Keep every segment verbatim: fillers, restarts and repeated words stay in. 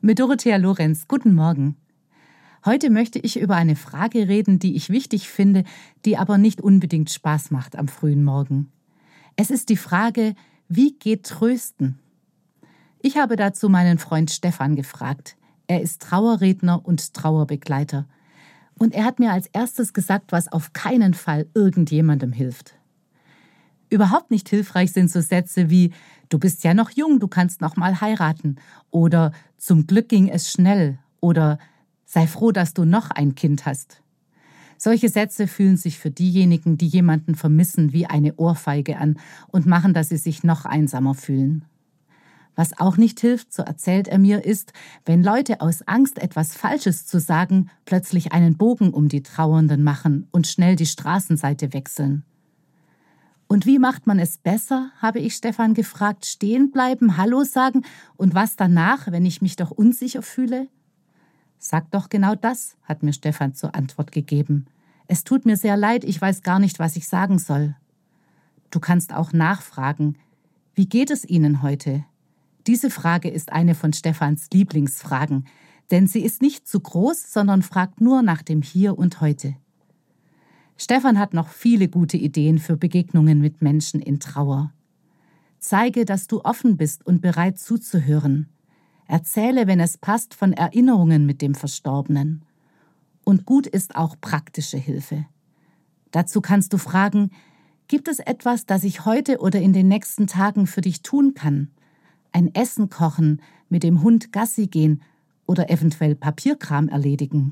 Mit Dorothea Lorenz. Guten Morgen. Heute möchte ich über eine Frage reden, die ich wichtig finde, die aber nicht unbedingt Spaß macht am frühen Morgen. Es ist die Frage, wie geht Trösten? Ich habe dazu meinen Freund Stefan gefragt. Er ist Trauerredner und Trauerbegleiter. Und er hat mir als erstes gesagt, was auf keinen Fall irgendjemandem hilft. Überhaupt nicht hilfreich sind so Sätze wie »Du bist ja noch jung, du kannst noch mal heiraten« oder »Zum Glück ging es schnell« oder »Sei froh, dass du noch ein Kind hast«. Solche Sätze fühlen sich für diejenigen, die jemanden vermissen, wie eine Ohrfeige an und machen, dass sie sich noch einsamer fühlen. Was auch nicht hilft, so erzählt er mir, ist, wenn Leute aus Angst, etwas Falsches zu sagen, plötzlich einen Bogen um die Trauernden machen und schnell die Straßenseite wechseln. Und wie macht man es besser, habe ich Stefan gefragt, stehen bleiben, Hallo sagen und was danach, wenn ich mich doch unsicher fühle? Sag doch genau das, hat mir Stefan zur Antwort gegeben. Es tut mir sehr leid, ich weiß gar nicht, was ich sagen soll. Du kannst auch nachfragen, wie geht es Ihnen heute? Diese Frage ist eine von Stefans Lieblingsfragen, denn sie ist nicht zu groß, sondern fragt nur nach dem Hier und Heute. Stefan hat noch viele gute Ideen für Begegnungen mit Menschen in Trauer. Zeige, dass du offen bist und bereit zuzuhören. Erzähle, wenn es passt, von Erinnerungen mit dem Verstorbenen. Und gut ist auch praktische Hilfe. Dazu kannst du fragen, gibt es etwas, das ich heute oder in den nächsten Tagen für dich tun kann? Ein Essen kochen, mit dem Hund Gassi gehen oder eventuell Papierkram erledigen.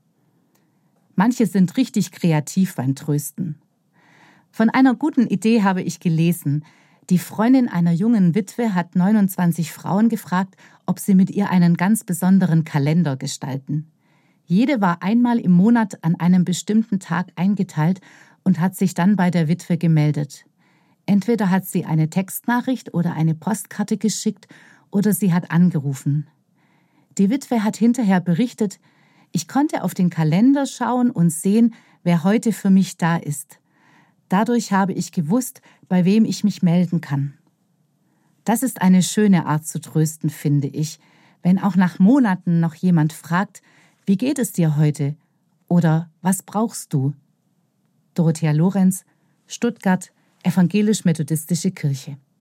Manche sind richtig kreativ beim Trösten. Von einer guten Idee habe ich gelesen. Die Freundin einer jungen Witwe hat neunundzwanzig Frauen gefragt, ob sie mit ihr einen ganz besonderen Kalender gestalten. Jede war einmal im Monat an einem bestimmten Tag eingeteilt und hat sich dann bei der Witwe gemeldet. Entweder hat sie eine Textnachricht oder eine Postkarte geschickt oder sie hat angerufen. Die Witwe hat hinterher berichtet, ich konnte auf den Kalender schauen und sehen, wer heute für mich da ist. Dadurch habe ich gewusst, bei wem ich mich melden kann. Das ist eine schöne Art zu trösten, finde ich, wenn auch nach Monaten noch jemand fragt, wie geht es dir heute? Oder was brauchst du? Dorothea Lorenz, Stuttgart, Evangelisch-Methodistische Kirche.